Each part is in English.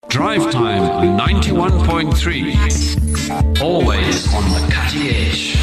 Drive Time 91.3. Always on the cutting edge.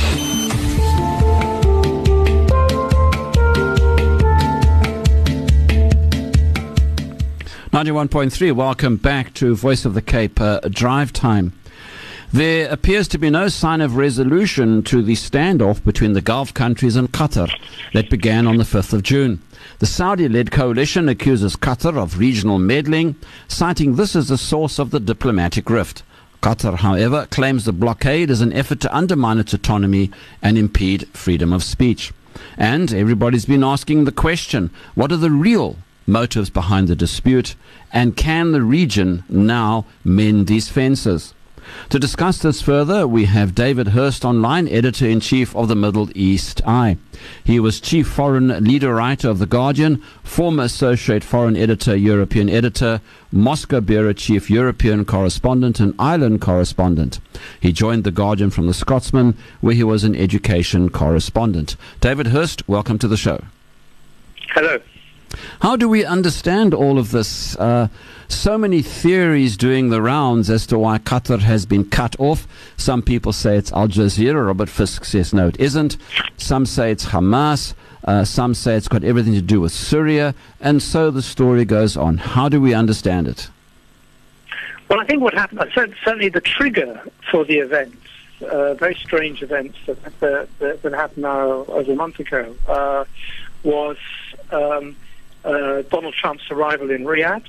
.3. Welcome back to Voice of the Cape Drive Time. There appears to be no sign of resolution to the standoff between the Gulf countries and Qatar that began on the 5th of June. The Saudi-led coalition accuses Qatar of regional meddling, citing this as the source of the diplomatic rift. Qatar, however, claims the blockade is an effort to undermine its autonomy and impede freedom of speech. And everybody's been asking the question, what are the real motives behind the dispute, and can the region now mend these fences? To discuss this further, we have David Hurst online, Editor-in-Chief of the Middle East Eye. He was Chief Foreign Leader Writer of The Guardian, former Associate Foreign Editor, European Editor, Moscow Bureau Chief, European Correspondent and Ireland Correspondent. He joined The Guardian from The Scotsman, where he was an Education Correspondent. David Hurst, welcome to the show. Hello. How do we understand all of this? So many theories doing the rounds as to why Qatar has been cut off. Some people say it's Al Jazeera. Robert Fisk says no, it isn't. Some say it's Hamas. Some say it's got everything to do with Syria. And so the story goes on. How do we understand it? Well, I think what happened, certainly the trigger for the events, very strange events that happened now over a month ago, was Donald Trump's arrival in Riyadh.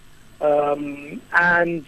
And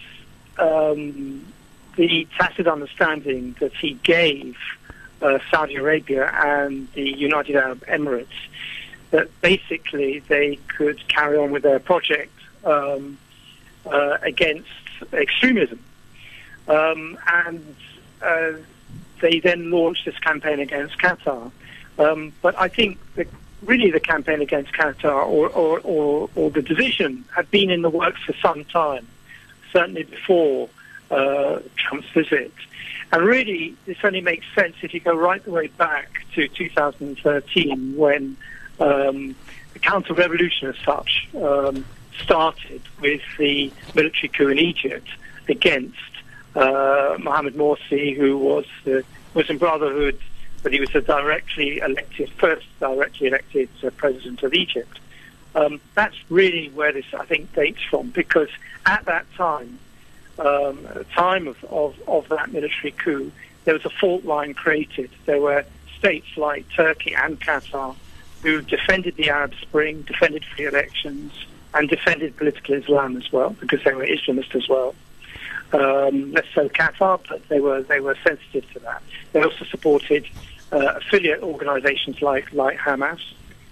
the tacit understanding that he gave Saudi Arabia and the United Arab Emirates that basically they could carry on with their project against extremism. And they then launched this campaign against Qatar. But I think really the campaign against Qatar or the division had been in the works for some time, certainly before Trump's visit. And really, this only makes sense if you go right the way back to 2013 when the counter-revolution as such started with the military coup in Egypt against Mohammed Morsi, who was the Muslim Brotherhood, but he was the first directly elected president of Egypt. That's really where this, I think, dates from, because at that time, at the time of that military coup, there was a fault line created. There were states like Turkey and Qatar who defended the Arab Spring, defended free elections, and defended political Islam as well, because they were Islamist as well. Less so Qatar, but they were sensitive to that. They also supported affiliate organizations like Hamas.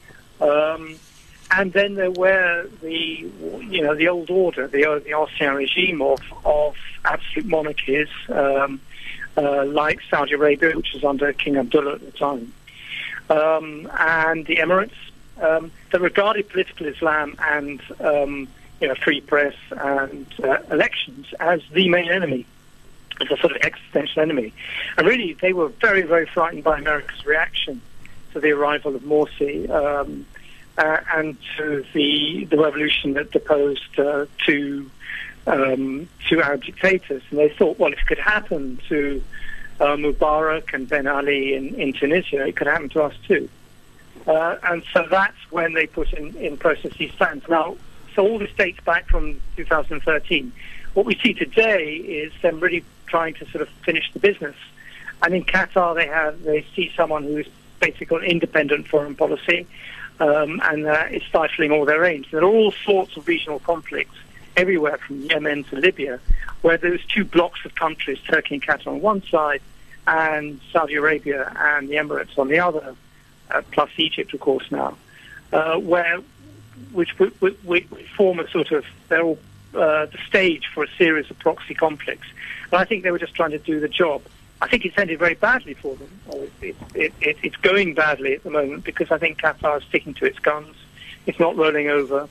And then there were the old order, the ancien regime of absolute monarchies, like Saudi Arabia, which was under King Abdullah at the time, and the Emirates, that regarded political Islam and free press and elections as the main enemy, as a sort of existential enemy. And really, they were very, very frightened by America's reaction to the arrival of Morsi and to the revolution that deposed two Arab dictators. And they thought, well, if it could happen to Mubarak and Ben Ali in Tunisia, it could happen to us too. And so that's when they put in process these plans. Now, so all this dates back from 2013. What we see today is them really trying to sort of finish the business. And in Qatar, they see someone who is basically independent foreign policy, and is stifling all their aims. There are all sorts of regional conflicts everywhere from Yemen to Libya, where there's two blocks of countries, Turkey and Qatar on one side, and Saudi Arabia and the Emirates on the other, plus Egypt, of course, now, which form a sort of, they're all the stage for a series of proxy conflicts. And I think they were just trying to do the job. I think it's ended very badly for them. It's going badly at the moment because I think Qatar is sticking to its guns. It's not rolling over.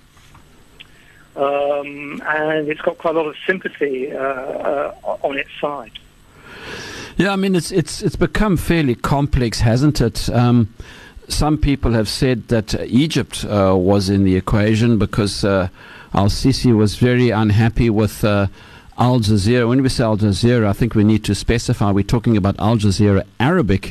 And it's got quite a lot of sympathy on its side. Yeah, I mean, it's become fairly complex, hasn't it? Some people have said that Egypt was in the equation because Al-Sisi was very unhappy with Al Jazeera. When we say Al Jazeera, I think we need to specify we're talking about Al Jazeera Arabic.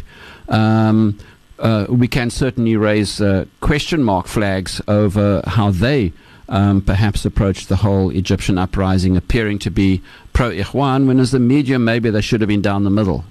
We can certainly raise question mark flags over how they perhaps approached the whole Egyptian uprising, appearing to be pro-Ikhwan, when as the media maybe they should have been down the middle.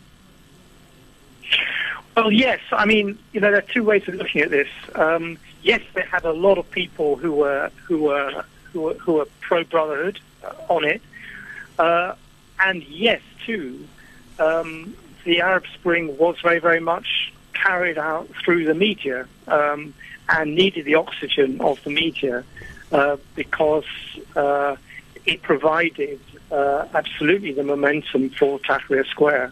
Well, yes. I mean, there are two ways of looking at this. Yes, they had a lot of people who were pro-brotherhood on it, and yes, too, the Arab Spring was very, very much carried out through the media, and needed the oxygen of the media because it provided absolutely the momentum for Tahrir Square.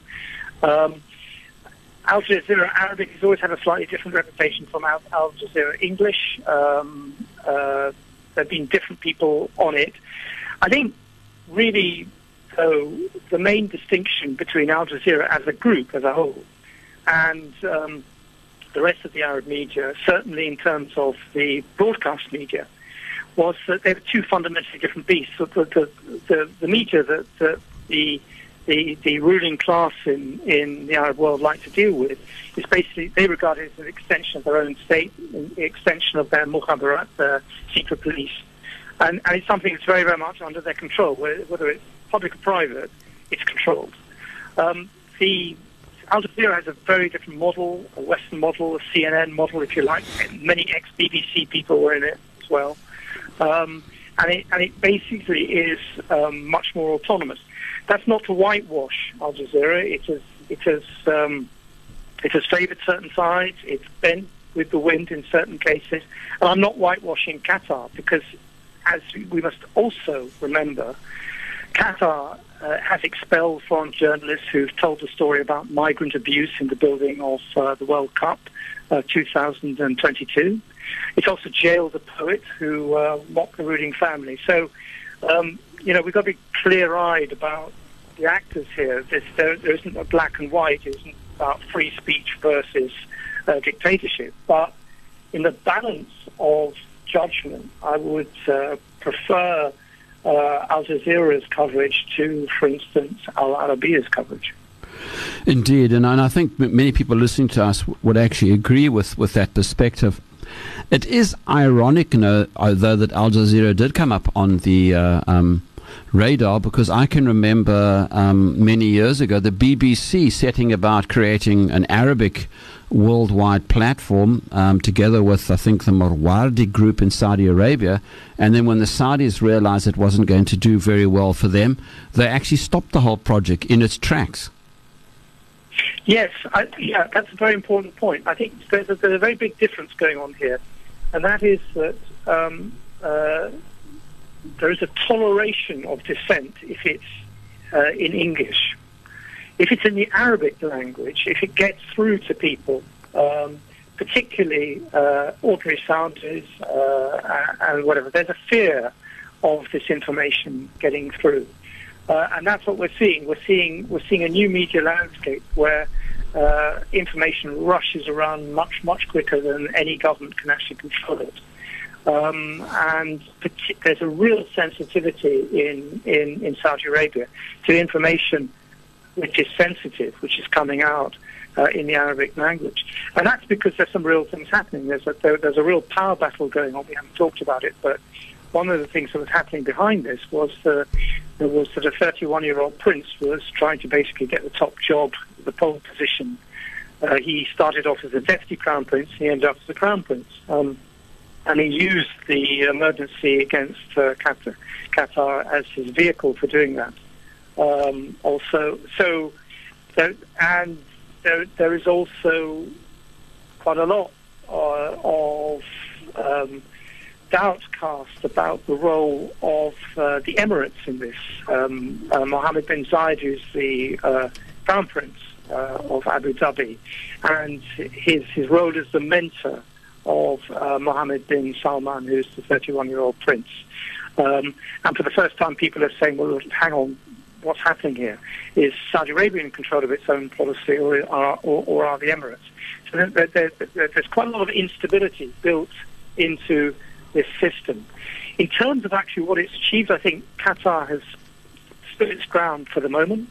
Al Jazeera Arabic has always had a slightly different reputation from Al Jazeera English. There have been different people on it. I think, really, though, the main distinction between Al Jazeera as a group, as a whole, and the rest of the Arab media, certainly in terms of the broadcast media, was that they were two fundamentally different beasts. The media that the ruling class in the Arab world like to deal with is basically, they regard it as an extension of their own state, an extension of their mukhabarat, their secret police. And it's something that's very, very much under their control. Whether it's public or private, it's controlled. The Al Jazeera has a very different model, a Western model, a CNN model, if you like. Many ex-BBC people were in it as well. And it basically is much more autonomous. That's not to whitewash Al Jazeera. It has favoured certain sides. It's bent with the wind in certain cases. And I'm not whitewashing Qatar because, as we must also remember, Qatar has expelled foreign journalists who've told the story about migrant abuse in the building of the World Cup 2022. It's also jailed a poet who mocked the ruling family. So, we've got to be clear-eyed about the actors here. There isn't a black and white. It isn't about free speech versus dictatorship. But in the balance of judgment, I would prefer Al Jazeera's coverage to, for instance, Al Arabiya's coverage. Indeed, and I think many people listening to us would actually agree with that perspective. It is ironic, though, that Al Jazeera did come up on the radar, because I can remember many years ago the BBC setting about creating an Arabic worldwide platform together with, I think, the Marwardi group in Saudi Arabia. And then when the Saudis realized it wasn't going to do very well for them, they actually stopped the whole project in its tracks. Yes, that's a very important point. I think there's a very big difference going on here, and that is that there is a toleration of dissent if it's in English. If it's in the Arabic language, if it gets through to people, particularly ordinary sounders and whatever, there's a fear of this information getting through. And that's what we're seeing. We're seeing a new media landscape where information rushes around much, much quicker than any government can actually control it. And there's a real sensitivity in Saudi Arabia to information which is sensitive, which is coming out in the Arabic language. And that's because there's some real things happening. There's a real power battle going on. We haven't talked about it, but one of the things that was happening behind this was there was that a 31-year-old prince was trying to basically get the top job, the pole position. He started off as a deputy crown prince, he ended up as a crown prince. And he used the emergency against Qatar as his vehicle for doing that. There is also quite a lot of doubt cast about the role of the Emirates in this. Mohammed bin Zayed, who's the crown prince of Abu Dhabi, and his role as the mentor of Mohammed bin Salman, who's the 31-year-old prince. And for the first time, people are saying, well, hang on, what's happening here? Is Saudi Arabia in control of its own policy, or are the Emirates? So there's quite a lot of instability built into this system. In terms of actually what it's achieved, I think Qatar has stood its ground for the moment.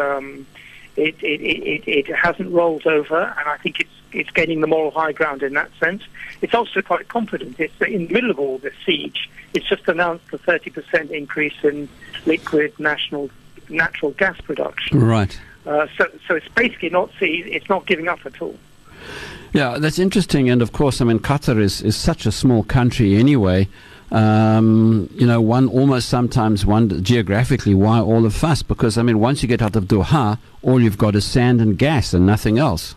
It hasn't rolled over, and I think it's gaining the moral high ground in that sense. It's also quite confident. It's in the middle of all this siege. It's just announced a 30% increase in liquid natural gas production. Right. So it's basically it's not giving up at all. Yeah, that's interesting. And of course, I mean, Qatar is such a small country anyway. One almost sometimes wonders geographically why all the fuss, because I mean, once you get out of Doha, all you've got is sand and gas and nothing else.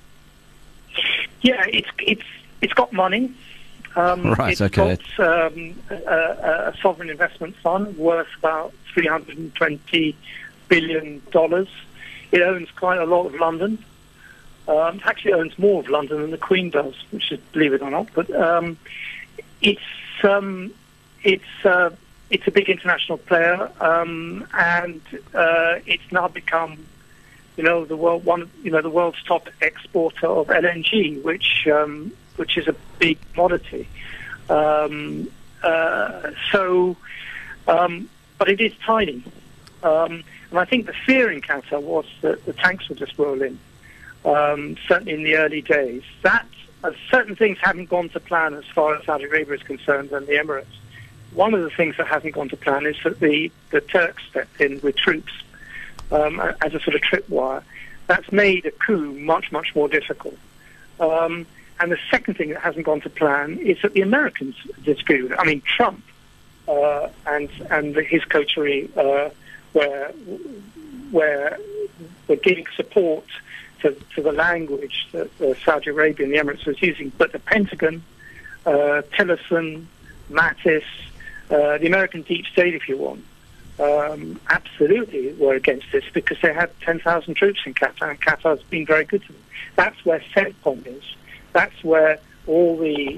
Yeah, it's got money. Right. Okay. It's got a sovereign investment fund worth about $320 billion. It owns quite a lot of London. It actually owns more of London than the Queen does, which is, believe it or not. But it's a big international player, and it's now become, the world's top exporter of LNG, which is a big commodity. But it is tiny, and I think the fear in Qatar was that the tanks would just roll in. Certainly in the early days, certain things haven't gone to plan as far as Saudi Arabia is concerned and the Emirates. One of the things that hasn't gone to plan is that the Turks stepped in with troops as a sort of tripwire. That's made a coup much, much more difficult. And the second thing that hasn't gone to plan is that the Americans disagreed with it. I mean, Trump and his coterie were giving support to the language that Saudi Arabia and the Emirates was using, but the Pentagon, Tillerson, Mattis, the American deep state, if you want, absolutely were against this because they had 10,000 troops in Qatar, and Qatar has been very good to them. That's where CENTCOM is. That's where all the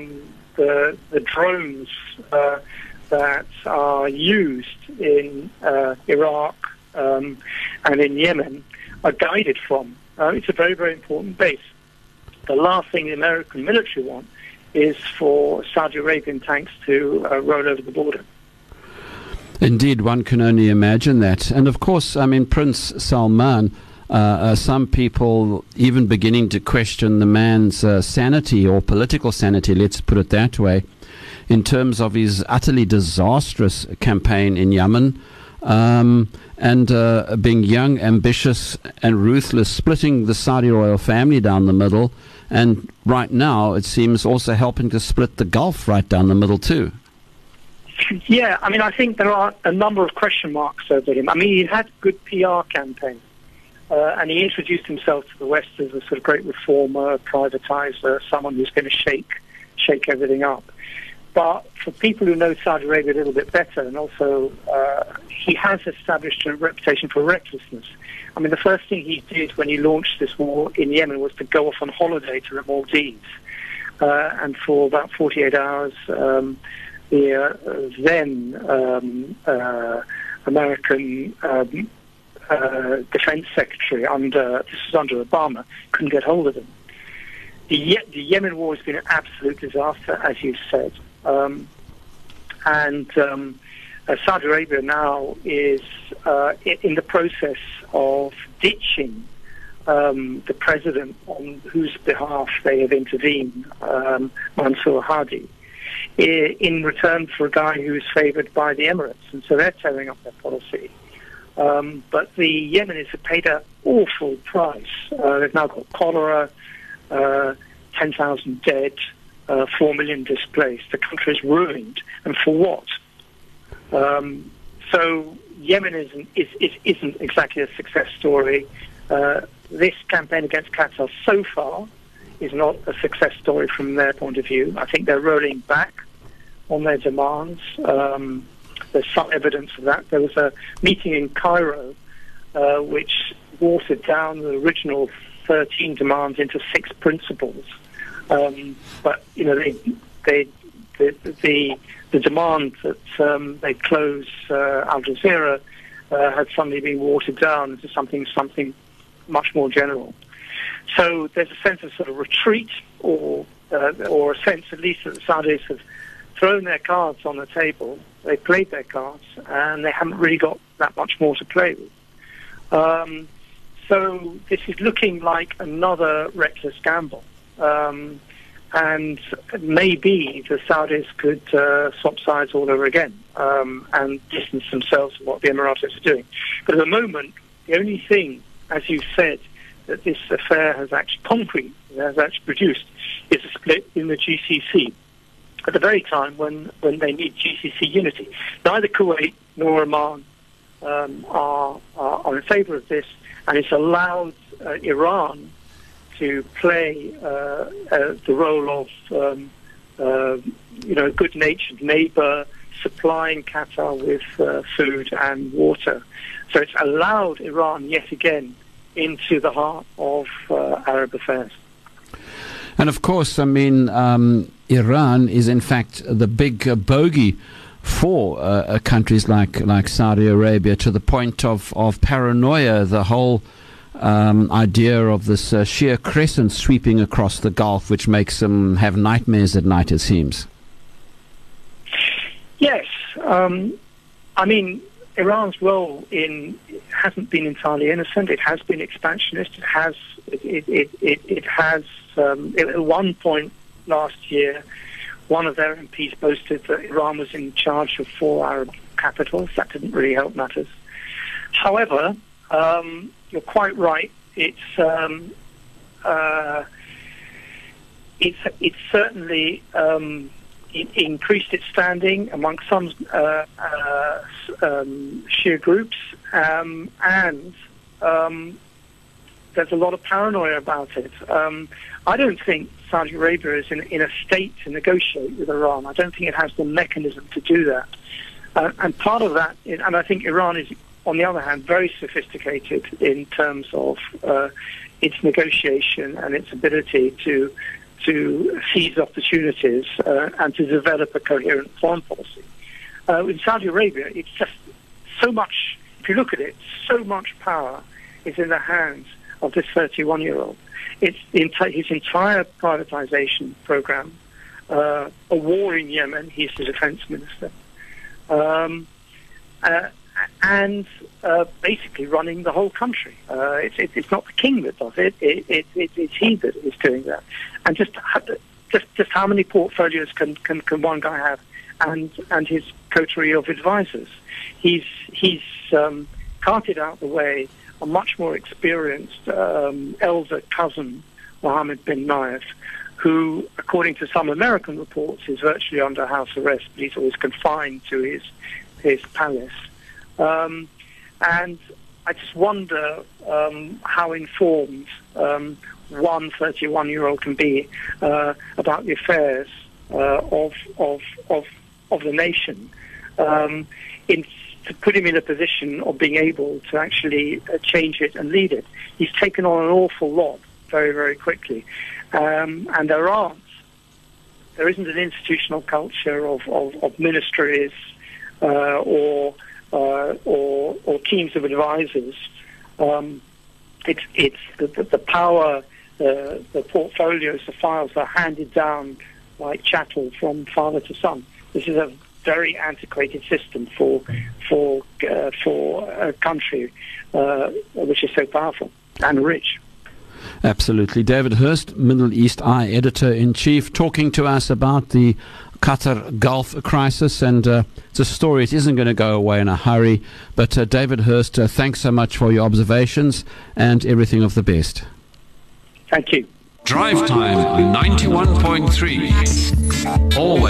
drones that are used in Iraq and in Yemen are guided from. It's a very, very important base. The last thing the American military want is for Saudi Arabian tanks to roll over the border. Indeed, one can only imagine that. And of course, I mean, Prince Salman, some people even beginning to question the man's sanity or political sanity, let's put it that way, in terms of his utterly disastrous campaign in Yemen. And being young, ambitious, and ruthless, splitting the Saudi royal family down the middle, and right now it seems also helping to split the Gulf right down the middle too. Yeah, I mean, I think there are a number of question marks over him. I mean, he had a good PR campaign, and he introduced himself to the West as a sort of great reformer, privatizer, someone who's going to shake everything up. But for people who know Saudi Arabia a little bit better, and also he has established a reputation for recklessness. I mean, the first thing he did when he launched this war in Yemen was to go off on holiday to the Maldives. And for about 48 hours, the then American defense secretary, this was under Obama, couldn't get hold of him. The Yemen war has been an absolute disaster, as you said. Saudi Arabia now is in the process of ditching the president on whose behalf they have intervened, Mansour Hadi, in return for a guy who is favoured by the Emirates. And so they're tearing up their policy. But the Yemenis have paid an awful price. They've now got cholera, 10,000 dead, 4 million displaced. The country is ruined. And for what? So Yemen isn't exactly a success story. This campaign against Qatar so far is not a success story from their point of view. I think they're rolling back on their demands. There's some evidence of that. There was a meeting in Cairo which watered down the original 13 demands into 6 principles. But you know, the demand that they close Al Jazeera had suddenly been watered down into something much more general. So there's a sense of sort of retreat, or a sense at least that the Saudis have thrown their cards on the table, they played their cards, and they haven't really got that much more to play with. So this is looking like another reckless gamble. And maybe the Saudis could swap sides all over again and distance themselves from what the Emiratis are doing. But at the moment, the only thing, as you said, that this affair has actually produced is a split in the GCC at the very time when they need GCC unity. Neither Kuwait nor Oman are in favour of this, and it's allowed Iran to play the role of good-natured neighbour, supplying Qatar with food and water. So it's allowed Iran yet again into the heart of Arab affairs. And of course, I mean, Iran is in fact the big bogey for countries like Saudi Arabia, to the point of paranoia. The whole idea of this sheer crescent sweeping across the Gulf, which makes them have nightmares at night, it seems. Yes. I mean, Iran's role hasn't been entirely innocent. It has been expansionist. It has at one point last year, one of their MPs boasted that Iran was in charge of 4 Arab capitals. That didn't really help matters. However, you're quite right. It's certainly it increased its standing amongst some Shia groups, and there's a lot of paranoia about it. I don't think Saudi Arabia is in a state to negotiate with Iran. I don't think it has the mechanism to do that. And part of that, and I think Iran is, on the other hand, very sophisticated in terms of its negotiation and its ability to seize opportunities and to develop a coherent foreign policy. In Saudi Arabia, it's just so much, if you look at it, so much power is in the hands of this 31-year-old. It's his entire privatization program, a war in Yemen, he's the defense minister, and basically running the whole country. It's not the king that does it. It's he that is doing that. And just how many portfolios can one guy have? And his coterie of advisors. He's carted out the way a much more experienced elder cousin, Mohammed bin Nayef, who, according to some American reports, is virtually under house arrest, but he's always confined to his palace. And I just wonder how informed one 31-year-old can be about the affairs of the nation, to put him in a position of being able to actually change it and lead it. He's taken on an awful lot very, very quickly, and there isn't an institutional culture of ministries or teams of advisors. It's the power, the portfolios, the files are handed down like chattel from father to son. This is a very antiquated system for a country which is so powerful and rich. Absolutely. David Hurst, Middle East Eye Editor-in-Chief, talking to us about the Qatar Gulf crisis, and it's a story. It isn't going to go away in a hurry. But David Hurst, thanks so much for your observations and everything of the best. Thank you. Drive Time 91.3. All